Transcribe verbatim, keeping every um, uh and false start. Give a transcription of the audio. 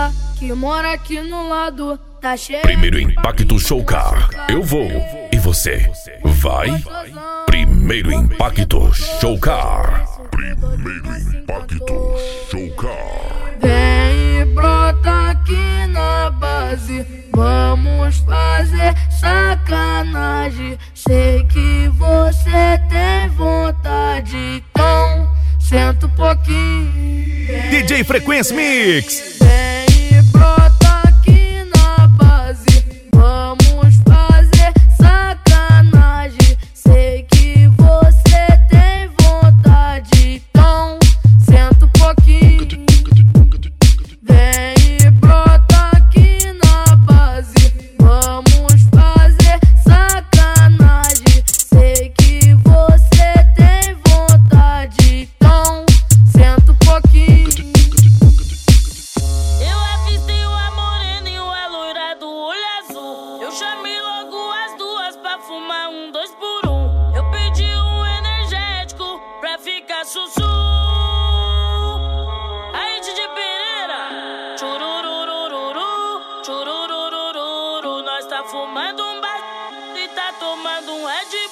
Ela que mora aqui no lado, tá cheia. Primeiro Impacto Showcar. Eu vou e você vai. Primeiro Impacto Showcar. Primeiro Impacto Showcar. Vem e brota aqui na base, vamos fazer sacanagem. Sei que você tem vontade, então senta um pouquinho. D J Frequência Mix. Vem e brota aqui na base, vamos fazer sacanagem. Sei que você tem vontade, então senta um pouquinho. Vem e brota aqui na base, vamos fazer sacanagem. Sei que você tem vontade, então senta um pouquinho. Eu avistei uma morena e uma loira do olho azul. Eu chamei logo as duas pra fumar um dois por um. Eu pedi um energético pra ficar sussu. Aí D J Pereira, churururururu, churururururu. Nós tá fumando um bar e tá tomando um Red